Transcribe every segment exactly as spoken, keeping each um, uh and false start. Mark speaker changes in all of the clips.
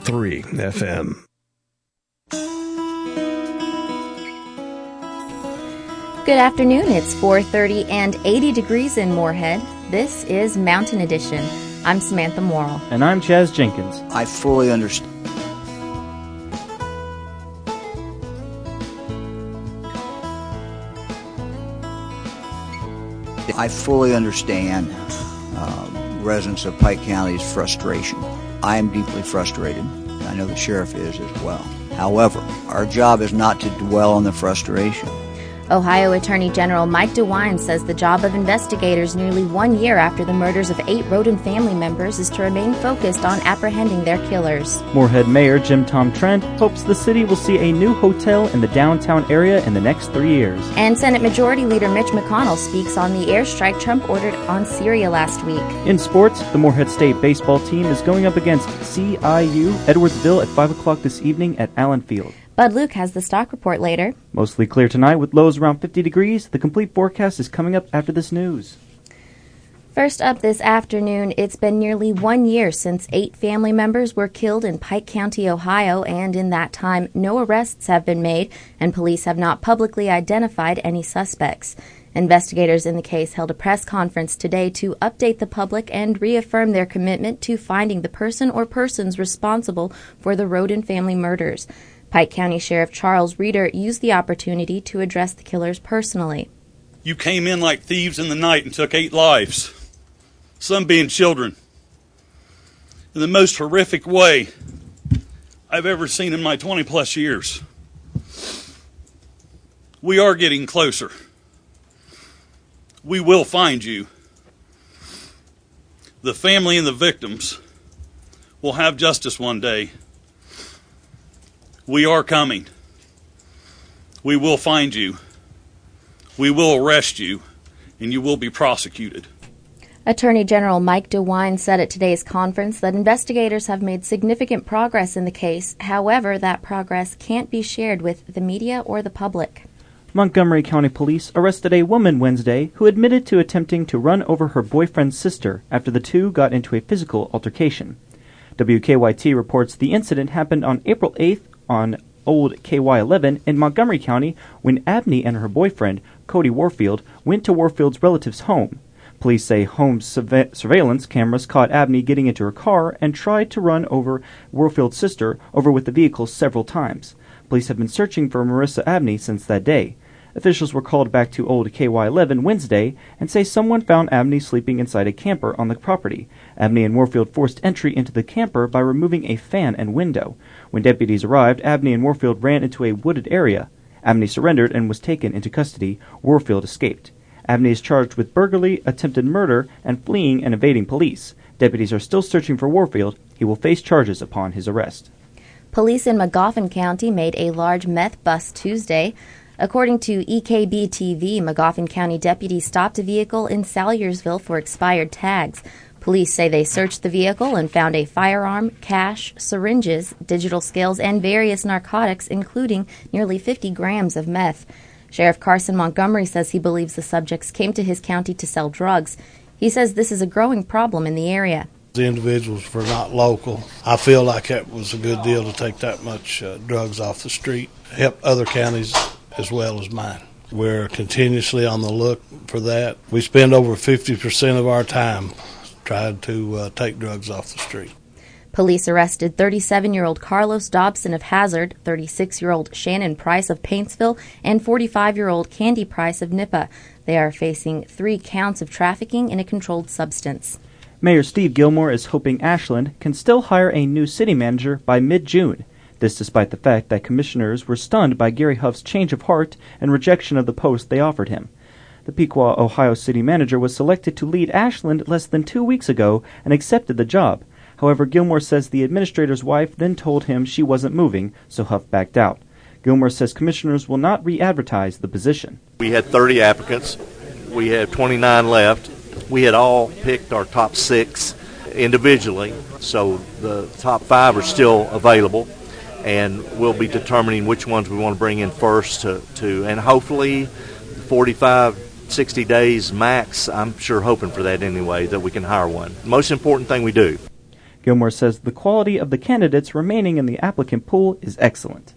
Speaker 1: three F M.
Speaker 2: Good afternoon. It's four thirty and eighty degrees in Moorhead. This is Mountain Edition. I'm Samantha Morrill.
Speaker 3: And I'm Chaz Jenkins.
Speaker 4: I fully understand. I fully understand uh, residents of Pike County's frustration. I am deeply frustrated. I know the sheriff is as well. However, our job is not to dwell on the frustration.
Speaker 2: Ohio Attorney General Mike DeWine says the job of investigators nearly one year after the murders of eight Rhoden family members is to remain focused on apprehending their killers.
Speaker 3: Moorhead Mayor Jim Tom Trent hopes the city will see a new hotel in the downtown area in the next three years.
Speaker 2: And Senate Majority Leader Mitch McConnell speaks on the airstrike Trump ordered on Syria last week.
Speaker 3: In sports, the Moorhead State baseball team is going up against C I U Edwardsville at five o'clock this evening at Allen Field.
Speaker 2: Bud Luke has the stock report later.
Speaker 3: Mostly clear tonight with lows around fifty degrees. The complete forecast is coming up after this news.
Speaker 2: First up this afternoon, it's been nearly one year since eight family members were killed in Pike County, Ohio, and in that time, no arrests have been made, and police have not publicly identified any suspects. Investigators in the case held a press conference today to update the public and reaffirm their commitment to finding the person or persons responsible for the Rhoden family murders. Pike County Sheriff Charles Reeder used the opportunity to address the killers personally.
Speaker 5: You came in like thieves in the night and took eight lives, some being children, in the most horrific way I've ever seen in my twenty-plus years. We are getting closer. We will find you. The family and the victims will have justice one day. We are coming. We will find you. We will arrest you, and you will be prosecuted.
Speaker 2: Attorney General Mike DeWine said at today's conference that investigators have made significant progress in the case. However, that progress can't be shared with the media or the public.
Speaker 3: Montgomery County Police arrested a woman Wednesday who admitted to attempting to run over her boyfriend's sister after the two got into a physical altercation. W K Y T reports the incident happened on April eighth on Old K Y eleven in Montgomery County when Abney and her boyfriend, Cody Warfield, went to Warfield's relative's home. Police say home surve- surveillance cameras caught Abney getting into her car and tried to run over Warfield's sister over with the vehicle several times. Police have been searching for Marissa Abney since that day. Officials were called back to Old K Y eleven Wednesday and say someone found Abney sleeping inside a camper on the property. Abney and Warfield forced entry into the camper by removing a fan and window. When deputies arrived, Abney and Warfield ran into a wooded area. Abney surrendered and was taken into custody. Warfield escaped. Abney is charged with burglary, attempted murder, and fleeing and evading police. Deputies are still searching for Warfield. He will face charges upon his arrest.
Speaker 2: Police in Magoffin County made a large meth bust Tuesday. According to E K B T V, Magoffin County deputies stopped a vehicle in Salyersville for expired tags. Police say they searched the vehicle and found a firearm, cash, syringes, digital scales, and various narcotics, including nearly fifty grams of meth. Sheriff Carson Montgomery says he believes the subjects came to his county to sell drugs. He says this is a growing problem in the area.
Speaker 6: The individuals were not local. I feel like that was a good deal to take that much uh, drugs off the street, help other counties as well as mine. We're continuously on the look for that. We spend over fifty percent of our time trying to uh, take drugs off the street.
Speaker 2: Police arrested thirty-seven-year-old Carlos Dobson of Hazard, thirty-six-year-old Shannon Price of Paintsville, and forty-five-year-old Candy Price of Nippa. They are facing three counts of trafficking in a controlled substance.
Speaker 3: Mayor Steve Gilmore is hoping Ashland can still hire a new city manager by mid-June. This despite the fact that commissioners were stunned by Gary Huff's change of heart and rejection of the post they offered him. The Pequot, Ohio city manager was selected to lead Ashland less than two weeks ago and accepted the job. However, Gilmore says the administrator's wife then told him she wasn't moving, so Huff backed out. Gilmore says commissioners will not re-advertise the position.
Speaker 7: We had thirty applicants. We have twenty-nine left. We had all picked our top six individually, so the top five are still available. And we'll be determining which ones we want to bring in first to, to and hopefully forty-five, sixty days max. I'm sure hoping for that anyway, that we can hire one. Most important thing we do.
Speaker 3: Gilmore says the quality of the candidates remaining in the applicant pool is excellent.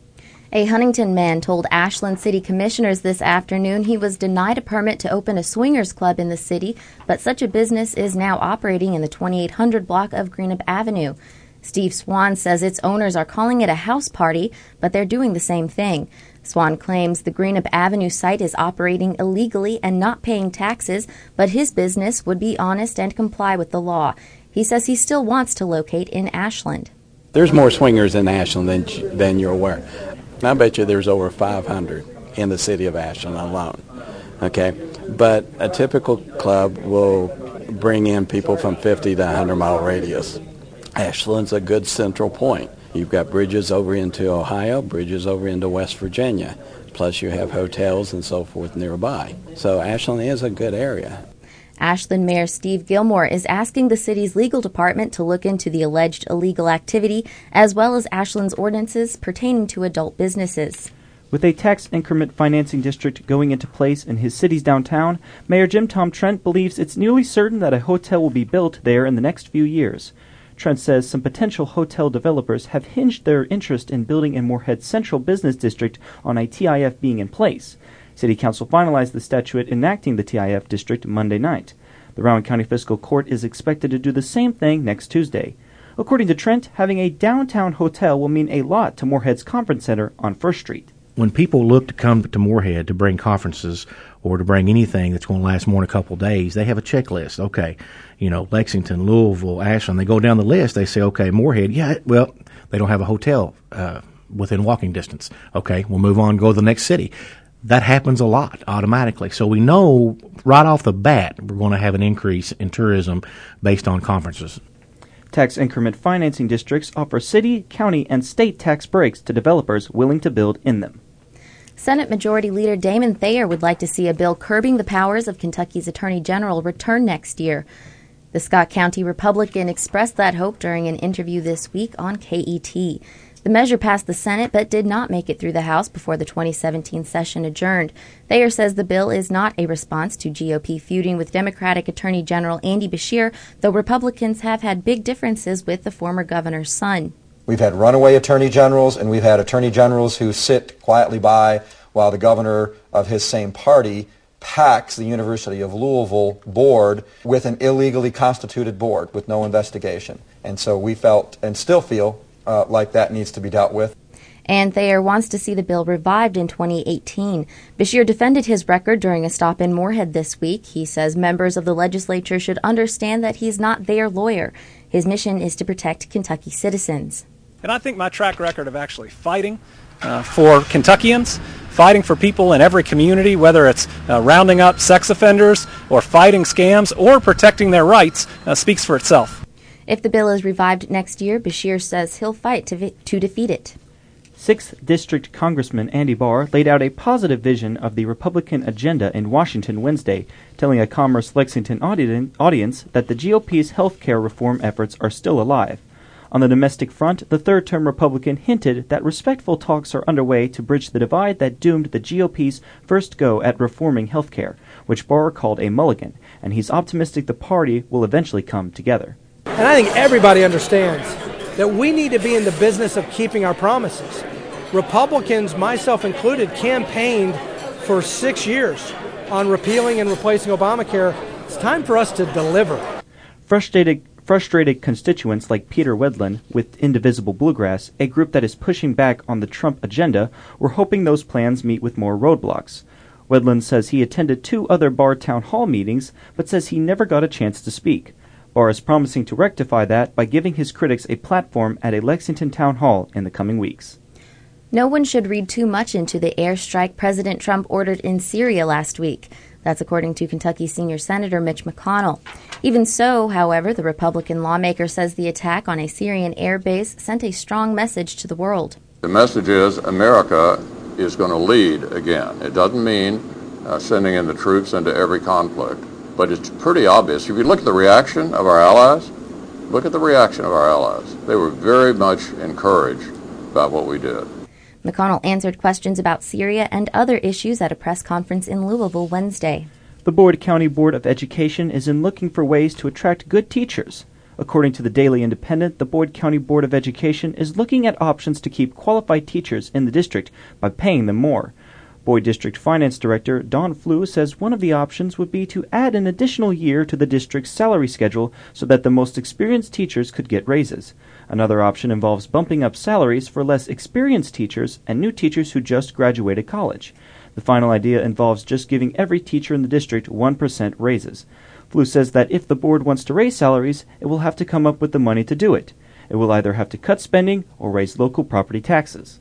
Speaker 2: A Huntington man told Ashland City Commissioners this afternoon he was denied a permit to open a swingers club in the city, but such a business is now operating in the twenty-eight hundred block of Greenup Avenue. Steve Swan says its owners are calling it a house party, but they're doing the same thing. Swan claims the Greenup Avenue site is operating illegally and not paying taxes, but his business would be honest and comply with the law. He says he still wants to locate in Ashland.
Speaker 1: There's more swingers in Ashland than, than you're aware. I bet you there's over five hundred in the city of Ashland alone. Okay, but a typical club will bring in people from fifty to one hundred mile radius. Ashland's a good central point. You've got bridges over into Ohio, bridges over into West Virginia, plus you have hotels and so forth nearby. So Ashland is a good area.
Speaker 2: Ashland Mayor Steve Gilmore is asking the city's legal department to look into the alleged illegal activity, as well as Ashland's ordinances pertaining to adult businesses.
Speaker 3: With a tax increment financing district going into place in his city's downtown, Mayor Jim Tom Trent believes it's nearly certain that a hotel will be built there in the next few years. Trent says some potential hotel developers have hinged their interest in building in Moorhead's central business district on a T I F being in place. City Council finalized the statute enacting the T I F district Monday night. The Rowan County Fiscal Court is expected to do the same thing next Tuesday. According to Trent, having a downtown hotel will mean a lot to Moorhead's Conference Center on First Street.
Speaker 8: When people look to come to Moorhead to bring conferences or to bring anything that's going to last more than a couple of days, they have a checklist. Okay, you know, Lexington, Louisville, Ashland, they go down the list. They say, okay, Moorhead, yeah, well, they don't have a hotel uh, within walking distance. Okay, we'll move on, go to the next city. That happens a lot automatically. So we know right off the bat we're going to have an increase in tourism based on conferences.
Speaker 3: Tax increment financing districts offer city, county, and state tax breaks to developers willing to build in them.
Speaker 2: Senate Majority Leader Damon Thayer would like to see a bill curbing the powers of Kentucky's Attorney General return next year. The Scott County Republican expressed that hope during an interview this week on K E T. The measure passed the Senate but did not make it through the House before the twenty seventeen session adjourned. Thayer says the bill is not a response to G O P feuding with Democratic Attorney General Andy Beshear, though Republicans have had big differences with the former governor's son.
Speaker 9: We've had runaway attorney generals, and we've had attorney generals who sit quietly by while the governor of his same party packs the University of Louisville board with an illegally constituted board with no investigation. And so we felt, and still feel, uh, like that needs to be dealt with.
Speaker 2: And Thayer wants to see the bill revived in twenty eighteen. Beshear defended his record during a stop in Moorhead this week. He says members of the legislature should understand that he's not their lawyer. His mission is to protect Kentucky citizens.
Speaker 10: And I think my track record of actually fighting uh, for Kentuckians, fighting for people in every community, whether it's uh, rounding up sex offenders or fighting scams or protecting their rights, uh, speaks for itself.
Speaker 2: If the bill is revived next year, Beshear says he'll fight to, vi- to defeat it.
Speaker 3: sixth District Congressman Andy Barr laid out a positive vision of the Republican agenda in Washington Wednesday, telling a Commerce Lexington audience that the G O P's health care reform efforts are still alive. On the domestic front, the third-term Republican hinted that respectful talks are underway to bridge the divide that doomed the G O P's first go at reforming health care, which Barr called a mulligan, and he's optimistic the party will eventually come together.
Speaker 11: And I think everybody understands that we need to be in the business of keeping our promises. Republicans, myself included, campaigned for six years on repealing and replacing Obamacare. It's time for us to deliver.
Speaker 3: Frustrated Frustrated constituents like Peter Wedlin with Indivisible Bluegrass, a group that is pushing back on the Trump agenda, were hoping those plans meet with more roadblocks. Wedlin says he attended two other Barr town hall meetings, but says he never got a chance to speak. Barr is promising to rectify that by giving his critics a platform at a Lexington town hall in the coming weeks.
Speaker 2: No one should read too much into the airstrike President Trump ordered in Syria last week. That's according to Kentucky Senior Senator Mitch McConnell. Even so, however, the Republican lawmaker says the attack on a Syrian air base sent a strong message to the world.
Speaker 12: The message is America is going to lead again. It doesn't mean uh, sending in the troops into every conflict, but it's pretty obvious. If you look at the reaction of our allies, look at the reaction of our allies. They were very much encouraged by what we did.
Speaker 2: McConnell answered questions about Syria and other issues at a press conference in Louisville Wednesday.
Speaker 3: The Board County Board of Education is in looking for ways to attract good teachers. According to the Daily Independent, the Boyd County Board of Education is looking at options to keep qualified teachers in the district by paying them more. Boyd District Finance Director Don Flew says one of the options would be to add an additional year to the district's salary schedule so that the most experienced teachers could get raises. Another option involves bumping up salaries for less experienced teachers and new teachers who just graduated college. The final idea involves just giving every teacher in the district one percent raises. Flew says that if the board wants to raise salaries, it will have to come up with the money to do it. It will either have to cut spending or raise local property taxes.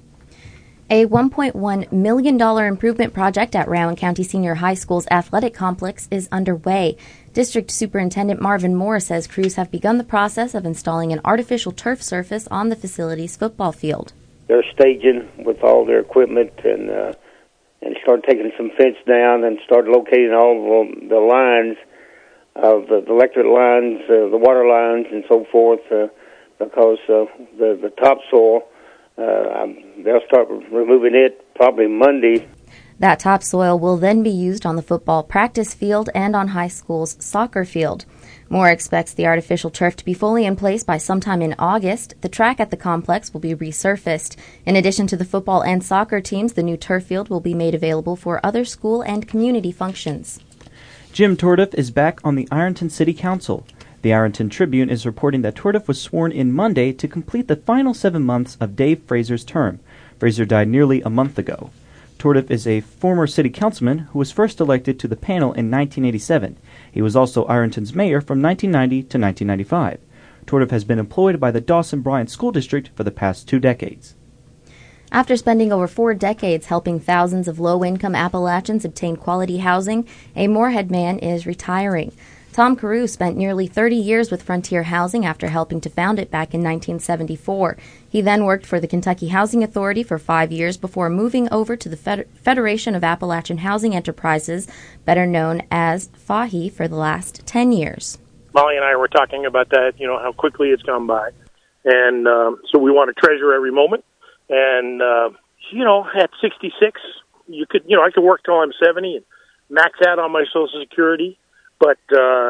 Speaker 2: A one point one million dollars improvement project at Rowan County Senior High School's athletic complex is underway. District Superintendent Marvin Moore says crews have begun the process of installing an artificial turf surface on the facility's football field.
Speaker 13: They're staging with all their equipment and uh, and start taking some fence down and start locating all the, the lines of the electric lines, uh, the water lines, and so forth, uh, because uh, the, the topsoil, uh, they'll start removing it probably Monday.
Speaker 2: That topsoil will then be used on the football practice field and on high school's soccer field. Moore expects the artificial turf to be fully in place by sometime in August. The track at the complex will be resurfaced. In addition to the football and soccer teams, the new turf field will be made available for other school and community functions.
Speaker 3: Jim Tordoff is back on the Ironton City Council. The Ironton Tribune is reporting that Tordoff was sworn in Monday to complete the final seven months of Dave Fraser's term. Fraser died nearly a month ago. Tordoff is a former city councilman who was first elected to the panel in nineteen eighty-seven. He was also Ironton's mayor from nineteen ninety to nineteen ninety-five. Tordoff has been employed by the Dawson-Bryant School District for the past two decades.
Speaker 2: After spending over four decades helping thousands of low-income Appalachians obtain quality housing, a Moorhead man is retiring. Tom Carew spent nearly thirty years with Frontier Housing after helping to found it back in nineteen seventy-four. He then worked for the Kentucky Housing Authority for five years before moving over to the Fed- Federation of Appalachian Housing Enterprises, better known as F A H E, for the last ten years.
Speaker 14: Molly and I were talking about that, you know, how quickly it's gone by. And um, so we want to treasure every moment. And, uh, you know, at sixty-six, you could, you know, I could work till I'm seventy and max out on my Social Security. But uh,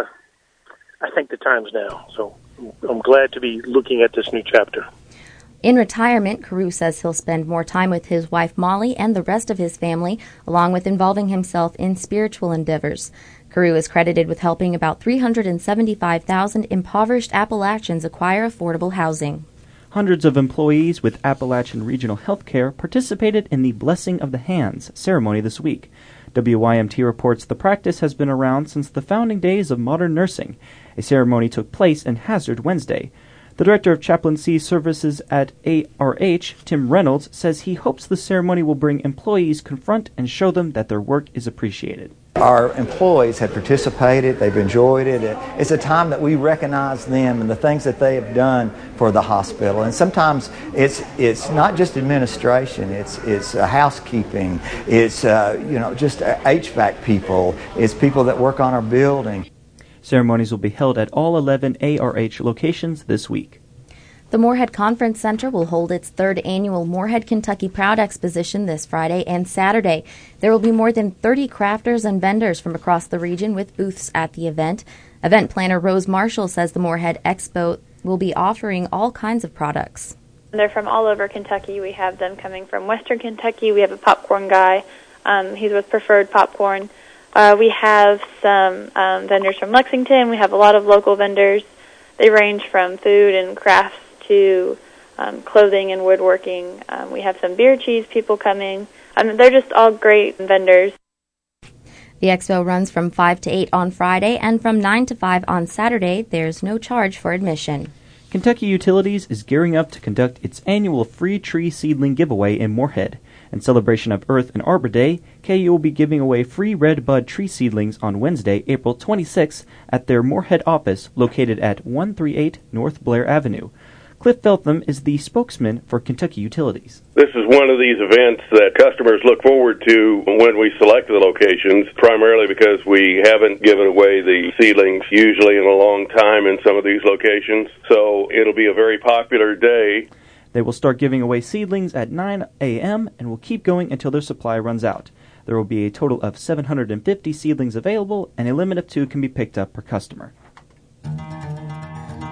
Speaker 14: I think the time's now, so I'm glad to be looking at this new chapter.
Speaker 2: In retirement, Carew says he'll spend more time with his wife Molly and the rest of his family, along with involving himself in spiritual endeavors. Carew is credited with helping about three hundred seventy-five thousand impoverished Appalachians acquire affordable housing.
Speaker 3: Hundreds of employees with Appalachian Regional Healthcare participated in the Blessing of the Hands ceremony this week. W Y M T reports the practice has been around since the founding days of modern nursing. A ceremony took place in Hazard Wednesday. The Director of Chaplaincy Services at A R H, Tim Reynolds, says he hopes the ceremony will bring employees confront and show them that their work is appreciated.
Speaker 15: Our employees have participated, they've enjoyed it. It's a time that we recognize them and the things that they have done for the hospital. And sometimes it's it's not just administration, it's it's uh, housekeeping, it's uh, you know just H V A C people, it's people that work on our building.
Speaker 3: Ceremonies will be held at all eleven A R H locations this week.
Speaker 2: The Moorhead Conference Center will hold its third annual Moorhead Kentucky Proud Exposition this Friday and Saturday. There will be more than thirty crafters and vendors from across the region with booths at the event. Event planner Rose Marshall says the Moorhead Expo will be offering all kinds of products.
Speaker 16: They're from all over Kentucky. We have them coming from Western Kentucky. We have a popcorn guy. Um, he's with Preferred Popcorn. Uh, we have some um, vendors from Lexington. We have a lot of local vendors. They range from food and crafts to um, clothing and woodworking. Um, we have some beer cheese people coming. Um, they're just all great vendors.
Speaker 2: The expo runs from five to eight on Friday and from nine to five on Saturday. There's no charge for admission.
Speaker 3: Kentucky Utilities is gearing up to conduct its annual free tree seedling giveaway in Moorhead. In celebration of Earth and Arbor Day, K U will be giving away free red bud tree seedlings on Wednesday, April twenty-sixth at their Moorhead office located at one thirty-eight North Blair Avenue. Cliff Feltham is the spokesman for Kentucky Utilities.
Speaker 17: This is one of these events that customers look forward to when we select the locations, primarily because we haven't given away the seedlings usually in a long time in some of these locations. So it'll be a very popular day.
Speaker 3: They will start giving away seedlings at nine a.m. and will keep going until their supply runs out. There will be a total of seven hundred fifty seedlings available, and a limit of two can be picked up per customer.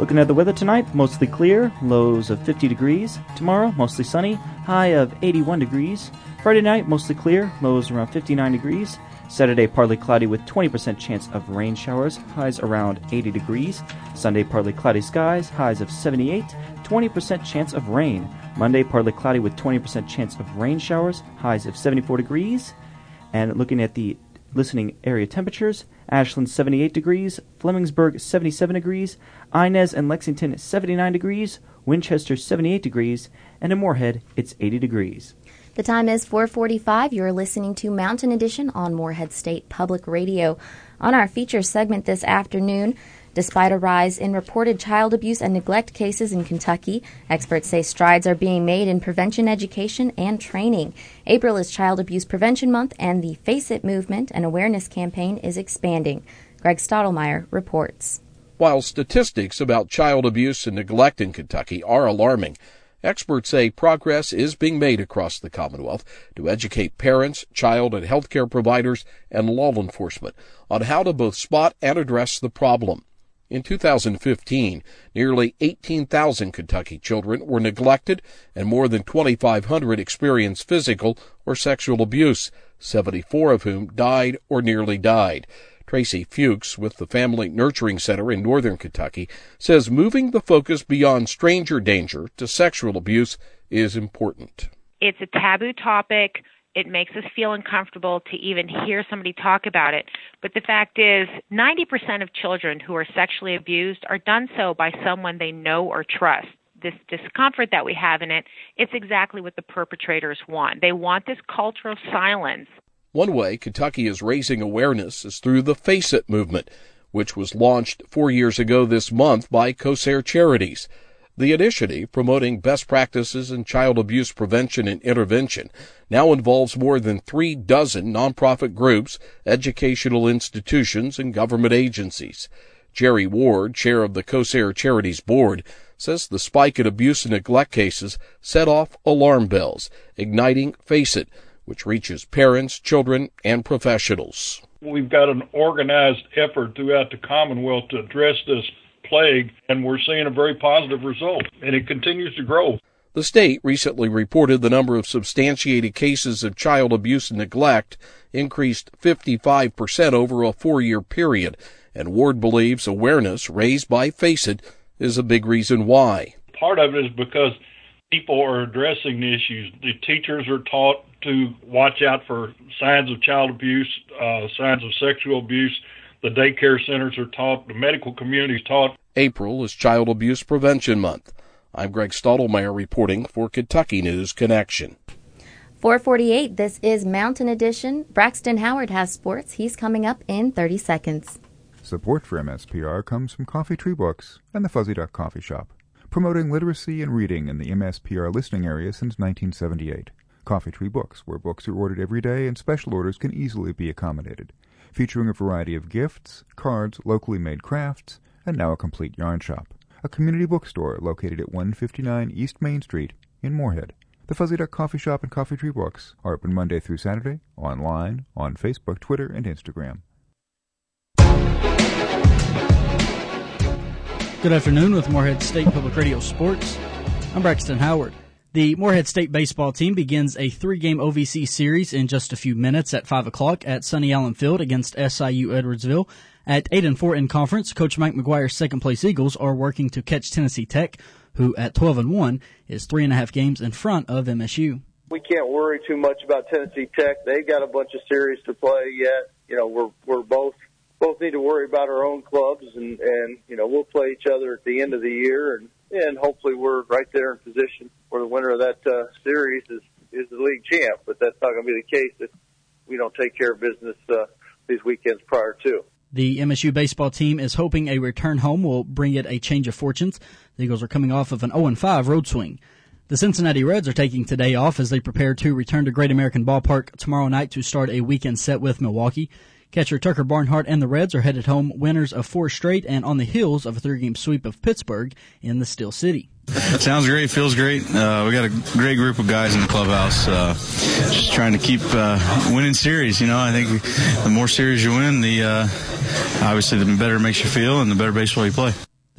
Speaker 3: Looking at the weather tonight, mostly clear, lows of fifty degrees. Tomorrow, mostly sunny, high of eighty-one degrees. Friday night, mostly clear, lows around fifty-nine degrees. Saturday, partly cloudy with twenty percent chance of rain showers, highs around eighty degrees. Sunday, partly cloudy skies, highs of seventy-eight, twenty percent chance of rain. Monday, partly cloudy with twenty percent chance of rain showers, highs of seventy-four degrees. And looking at the listening area temperatures, Ashland seventy-eight degrees, Flemingsburg seventy-seven degrees, Inez and Lexington seventy-nine degrees, Winchester seventy-eight degrees, and in Moorhead it's eighty degrees.
Speaker 2: The time is four forty-five. You're listening to Mountain Edition on Moorhead State Public Radio. On our feature segment this afternoon, despite a rise in reported child abuse and neglect cases in Kentucky, experts say strides are being made in prevention education and training. April is Child Abuse Prevention Month, and the Face It movement and awareness campaign is expanding. Greg Stottlemyre reports.
Speaker 18: While statistics about child abuse and neglect in Kentucky are alarming, experts say progress is being made across the Commonwealth to educate parents, child and healthcare providers, and law enforcement on how to both spot and address the problem. In two thousand fifteen, nearly eighteen thousand Kentucky children were neglected and more than twenty-five hundred experienced physical or sexual abuse, seventy-four of whom died or nearly died. Tracy Fuchs with the Family Nurturing Center in northern Kentucky says moving the focus beyond stranger danger to sexual abuse is important.
Speaker 19: It's a taboo topic. It makes us feel uncomfortable to even hear somebody talk about it. But the fact is, ninety percent of children who are sexually abused are done so by someone they know or trust. This discomfort that we have in it, it's exactly what the perpetrators want. They want this culture of silence.
Speaker 18: One way Kentucky is raising awareness is through the Face It movement, which was launched four years ago this month by Corsair Charities. The initiative, promoting best practices in child abuse prevention and intervention, now involves more than three dozen nonprofit groups, educational institutions, and government agencies. Jerry Ward, chair of the Corsair Charities Board, says the spike in abuse and neglect cases set off alarm bells, igniting Face It, which reaches parents, children, and professionals.
Speaker 20: We've got an organized effort throughout the Commonwealth to address this plague, and we're seeing a very positive result, and it continues to grow.
Speaker 18: The state recently reported the number of substantiated cases of child abuse and neglect increased fifty-five percent over a four-year period, and Ward believes awareness raised by Face It is a big reason why.
Speaker 20: Part of it is because people are addressing the issues. The teachers are taught to watch out for signs of child abuse, uh, signs of sexual abuse. The daycare centers are taught. The medical community is taught.
Speaker 18: April is Child Abuse Prevention Month. I'm Greg Stottlemyre reporting for Kentucky News Connection.
Speaker 2: four forty-eight, this is Mountain Edition. Braxton Howard has sports. He's coming up in thirty seconds.
Speaker 21: Support for M S P R comes from Coffee Tree Books and the Fuzzy Duck Coffee Shop, promoting literacy and reading in the M S P R listening area since nineteen seventy-eight. Coffee Tree Books, where books are ordered every day and special orders can easily be accommodated, featuring a variety of gifts, cards, locally made crafts, and now a complete yarn shop. A community bookstore located at one fifty-nine East Main Street in Moorhead. The Fuzzy Duck Coffee Shop and Coffee Tree Books are open Monday through Saturday, online, on Facebook, Twitter, and Instagram.
Speaker 22: Good afternoon with Moorhead State Public Radio Sports. I'm Braxton Howard. The Moorhead State baseball team begins a three-game O V C series in just a few minutes at five o'clock at Sonny Allen Field against S I U Edwardsville. At eight and four in conference, Coach Mike McGuire's second-place Eagles are working to catch Tennessee Tech, who at twelve and one is three and a half games in front of M S U.
Speaker 23: We can't worry too much about Tennessee Tech. They've got a bunch of series to play yet. You know, we're we're both both need to worry about our own clubs, and and you know we'll play each other at the end of the year, and and hopefully we're right there in position where the winner of that uh, series is is the league champ. But that's not going to be the case if we don't take care of business uh, these weekends prior to.
Speaker 22: The M S U baseball team is hoping a return home will bring it a change of fortunes. The Eagles are coming off of an oh and five road swing. The Cincinnati Reds are taking today off as they prepare to return to Great American Ballpark tomorrow night to start a weekend set with Milwaukee. Catcher Tucker Barnhart and the Reds are headed home winners of four straight and on the heels of a three-game sweep of Pittsburgh in the Steel City.
Speaker 24: Sounds great. Feels great. Uh, we got a great group of guys in the clubhouse. Uh, just trying to keep uh, winning series. You know, I think the more series you win, the uh, obviously the better it makes you feel and the better baseball you play.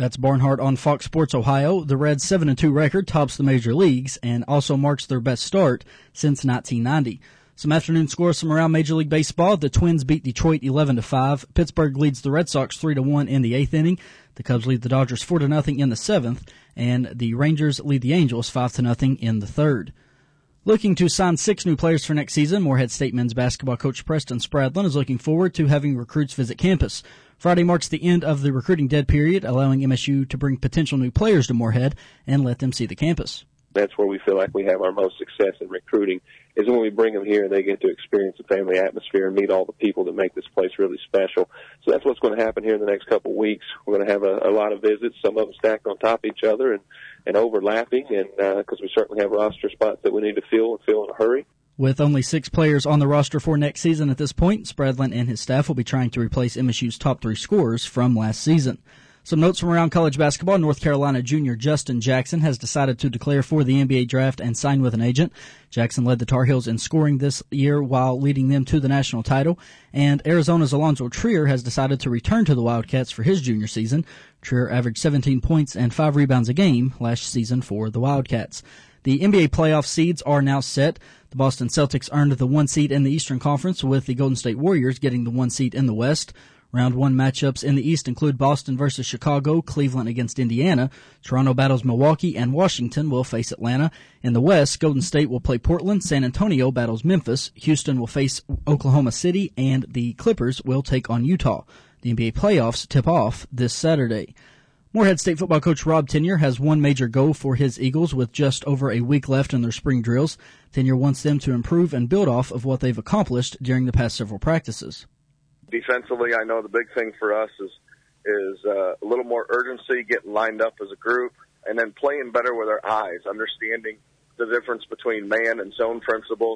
Speaker 22: That's Barnhart on Fox Sports Ohio. The Reds' seven and two record tops the major leagues and also marks their best start since nineteen ninety. Some afternoon scores from around Major League Baseball. The Twins beat Detroit eleven to five. Pittsburgh leads the Red Sox three to one in the eighth inning. The Cubs lead the Dodgers four to nothing in the seventh, and the Rangers lead the Angels five to nothing in the third. Looking to sign six new players for next season, Morehead State men's basketball coach Preston Spradlin is looking forward to having recruits visit campus. Friday marks the end of the recruiting dead period, allowing M S U to bring potential new players to Morehead and let them see the campus.
Speaker 4: That's where we feel like we have our most success in recruiting, is when we bring them here and they get to experience the family atmosphere and meet all the people that make this place really special. So that's what's going to happen here in the next couple of weeks. We're going to have a, a lot of visits, some of them stacked on top of each other and, and overlapping, and because uh, we certainly have roster spots that we need to fill and fill in a hurry.
Speaker 22: With only six players on the roster for next season at this point, Spradlin and his staff will be trying to replace M S U's top three scorers from last season. Some notes from around college basketball. North Carolina junior Justin Jackson has decided to declare for the N B A draft and sign with an agent. Jackson led the Tar Heels in scoring this year while leading them to the national title. And Arizona's Alonzo Trier has decided to return to the Wildcats for his junior season. Trier averaged seventeen points and five rebounds a game last season for the Wildcats. The N B A playoff seeds are now set. The Boston Celtics earned the one seed in the Eastern Conference, with the Golden State Warriors getting the one seed in the West. Round one matchups in the East include Boston versus Chicago, Cleveland against Indiana, Toronto battles Milwaukee, and Washington will face Atlanta. In the West, Golden State will play Portland, San Antonio battles Memphis, Houston will face Oklahoma City, and the Clippers will take on Utah. The N B A playoffs tip off this Saturday. Morehead State football coach Rob Tenier has one major goal for his Eagles with just over a week left in their spring drills. Tenier wants them to improve and build off of what they've accomplished during the past several practices.
Speaker 5: Defensively, I know the big thing for us is is uh, a little more urgency, getting lined up as a group, and then playing better with our eyes, understanding the difference between man and zone principles.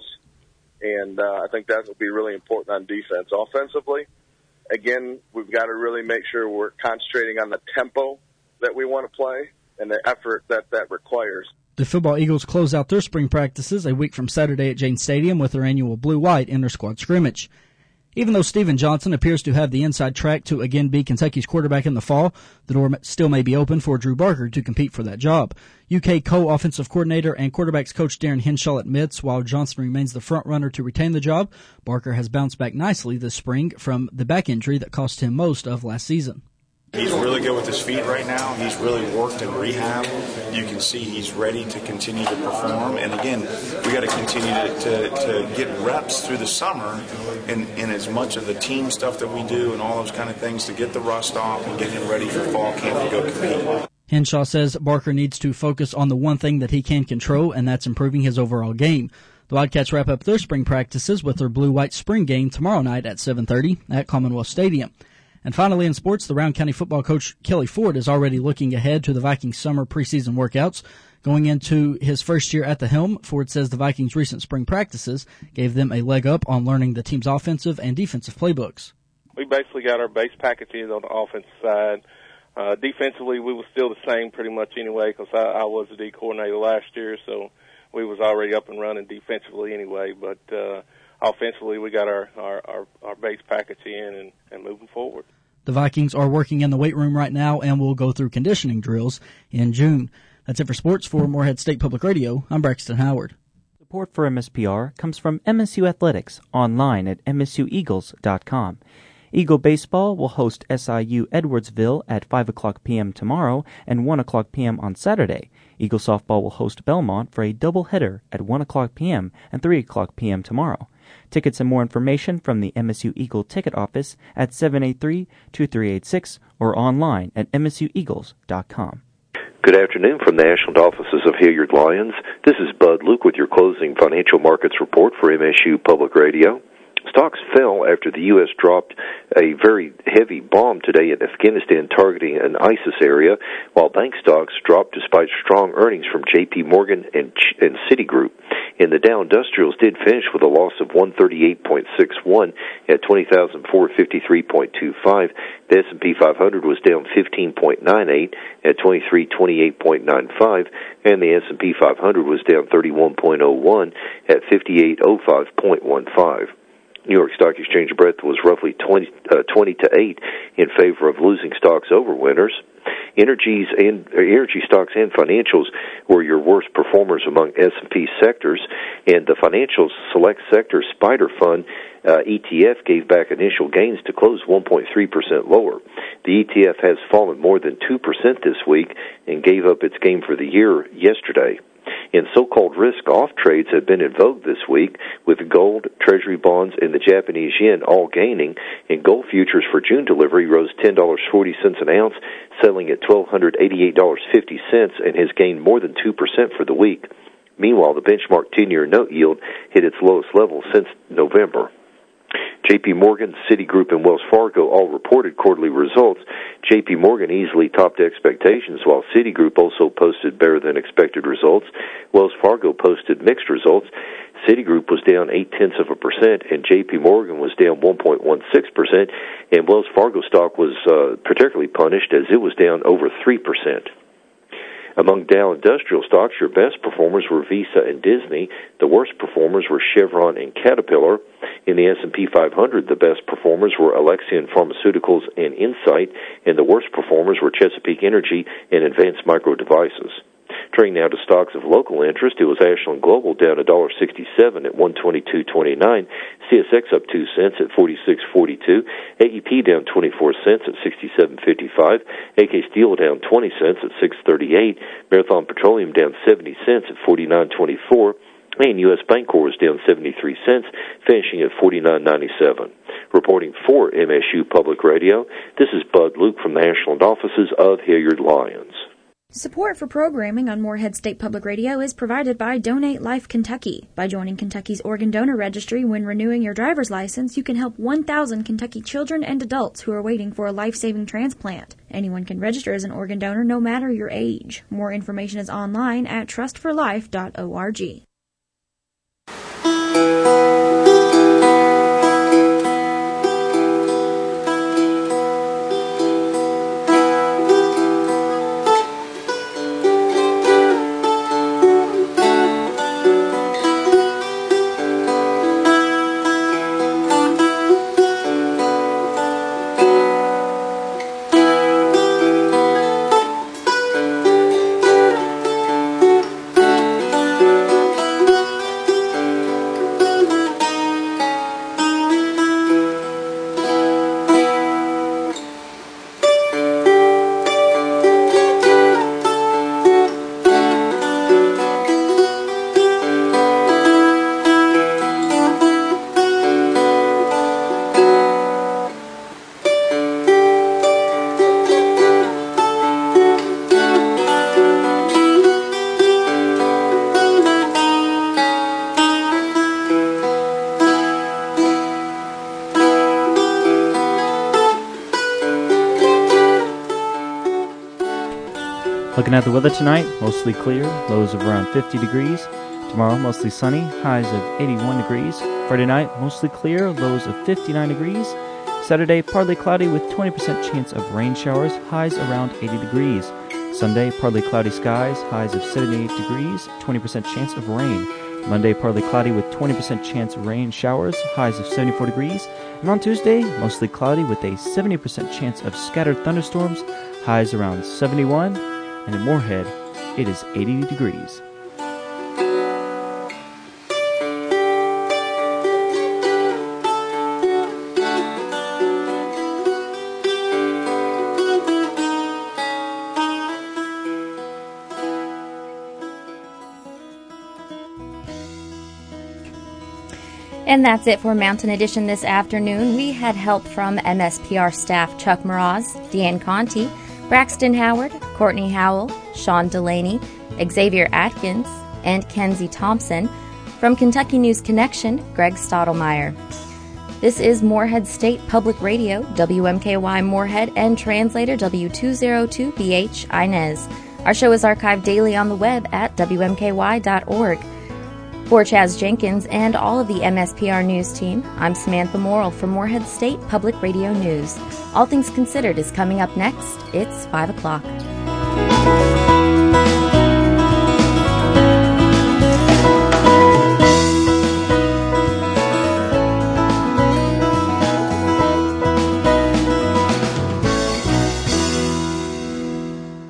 Speaker 5: And uh, I think that will be really important on defense. Offensively, again, we've got to really make sure we're concentrating on the tempo that we want to play and the effort that that requires.
Speaker 22: The football Eagles close out their spring practices a week from Saturday at Jane Stadium with their annual blue-white inter-squad scrimmage. Even though Steven Johnson appears to have the inside track to again be Kentucky's quarterback in the fall, the door still may be open for Drew Barker to compete for that job. U K co-offensive coordinator and quarterbacks coach Darren Henshaw admits while Johnson remains the front-runner to retain the job, Barker has bounced back nicely this spring from the back injury that cost him most of last season.
Speaker 6: He's really good with his feet right now. He's really worked in rehab. You can see he's ready to continue to perform. And again, we got to continue to, to, to get reps through the summer in, in as much of the team stuff that we do and all those kind of things to get the rust off and get him ready for fall camp to go compete.
Speaker 22: Henshaw says Barker needs to focus on the one thing that he can control, and that's improving his overall game. The Wildcats wrap up their spring practices with their blue-white spring game tomorrow night at seven thirty at Commonwealth Stadium. And finally in sports, the Round County football coach Kelly Ford is already looking ahead to the Vikings summer preseason workouts. Going into his first year at the helm, Ford says the Vikings' recent spring practices gave them a leg up on learning the team's offensive and defensive playbooks.
Speaker 7: We basically got our base packages on the offensive side. Uh, defensively, we were still the same pretty much anyway because I, I was the D coordinator last year, so we was already up and running defensively anyway. But uh, offensively, we got our, our, our, our base package in and, and moving forward.
Speaker 22: The Vikings are working in the weight room right now and will go through conditioning drills in June. That's it for sports. For Morehead State Public Radio, I'm Braxton Howard.
Speaker 3: Support for M S P R comes from M S U Athletics online at M S U Eagles dot com. Eagle Baseball will host S I U Edwardsville at five o'clock p.m. tomorrow and one o'clock p.m. on Saturday. Eagle Softball will host Belmont for a doubleheader at one o'clock p.m. and three o'clock p.m. tomorrow. Tickets and more information from the M S U Eagle ticket office at seven eight three, two three eight six or online at M S U Eagles dot com.
Speaker 25: Good afternoon from the Ashland offices of Hilliard Lyons. This is Bud Luke with your closing financial markets report for M S U Public Radio. Stocks fell after the U S dropped a very heavy bomb today in Afghanistan targeting an ISIS area, while bank stocks dropped despite strong earnings from J P Morgan and, and Citigroup. In the Dow Industrials did finish with a loss of one thirty-eight point six one at twenty thousand four hundred fifty-three point two five. The S and P five hundred was down fifteen point nine eight at twenty-three twenty-eight point nine five, and the S and P five hundred was down thirty-one point oh one at fifty-eight oh five point one five. New York Stock Exchange breadth was roughly twenty, uh, twenty to eight in favor of losing stocks over winners. Energies and uh, energy stocks and financials were your worst performers among S and P sectors, and the Financial Select Sector Spider Fund uh, E T F gave back initial gains to close one point three percent lower. The E T F has fallen more than two percent this week and gave up its gain for the year yesterday. And so-called risk-off trades have been in vogue this week, with gold, treasury bonds, and the Japanese yen all gaining, and gold futures for June delivery rose ten dollars and forty cents an ounce, selling at one thousand two hundred eighty-eight dollars and fifty cents, and has gained more than two percent for the week. Meanwhile, the benchmark ten-year note yield hit its lowest level since November. J P. Morgan, Citigroup, and Wells Fargo all reported quarterly results. J P. Morgan easily topped expectations, while Citigroup also posted better-than-expected results. Wells Fargo posted mixed results. Citigroup was down eight-tenths of a percent, and J P. Morgan was down one point one six percent, and Wells Fargo stock was uh, particularly punished as it was down over three percent. Among Dow Industrial stocks, your best performers were Visa and Disney. The worst performers were Chevron and Caterpillar. In the S and P five hundred, the best performers were Alexion Pharmaceuticals and Insight, and the worst performers were Chesapeake Energy and Advanced Micro Devices. Turning now to stocks of local interest, it was Ashland Global down one dollar and sixty-seven cents at one twenty-two twenty-nine, C S X up two cents at forty-six forty-two, A E P down twenty-four cents at sixty-seven fifty-five, A K Steel down twenty cents at six thirty-eight, Marathon Petroleum down seventy cents at forty-nine twenty-four, and U S Bancorp was down seventy-three cents, finishing at forty-nine ninety-seven. Reporting for M S U Public Radio, this is Bud Luke from the Ashland offices of Hilliard Lyons.
Speaker 1: Support for programming on Morehead State Public Radio is provided by Donate Life Kentucky. By joining Kentucky's Organ Donor Registry when renewing your driver's license, you can help one thousand Kentucky children and adults who are waiting for a life-saving transplant. Anyone can register as an organ donor no matter your age. More information is online at trust for life dot org.
Speaker 3: Looking at the weather tonight, mostly clear, lows of around fifty degrees. Tomorrow, mostly sunny, highs of eighty-one degrees. Friday night, mostly clear, lows of fifty-nine degrees. Saturday, partly cloudy with twenty percent chance of rain showers, highs around eighty degrees. Sunday, partly cloudy skies, highs of seventy-eight degrees, twenty percent chance of rain. Monday, partly cloudy with twenty percent chance of rain showers, highs of seventy-four degrees. And on Tuesday, mostly cloudy with a seventy percent chance of scattered thunderstorms, highs around seventy-one. And in Moorhead, it is eighty degrees.
Speaker 2: And that's it for Mountain Edition this afternoon. We had help from M S P R staff Chuck Mraz, Deanne Conti, Braxton Howard, Courtney Howell, Sean Delaney, Xavier Atkins, and Kenzie Thompson. From Kentucky News Connection, Greg Stottlemyre. This is Morehead State Public Radio, W M K Y Morehead, and translator W two oh two B H Inez. Our show is archived daily on the web at W M K Y dot org. For Chaz Jenkins and all of the M S P R News team, I'm Samantha Morrill for Morehead State Public Radio News. All Things Considered is coming up next. It's five o'clock.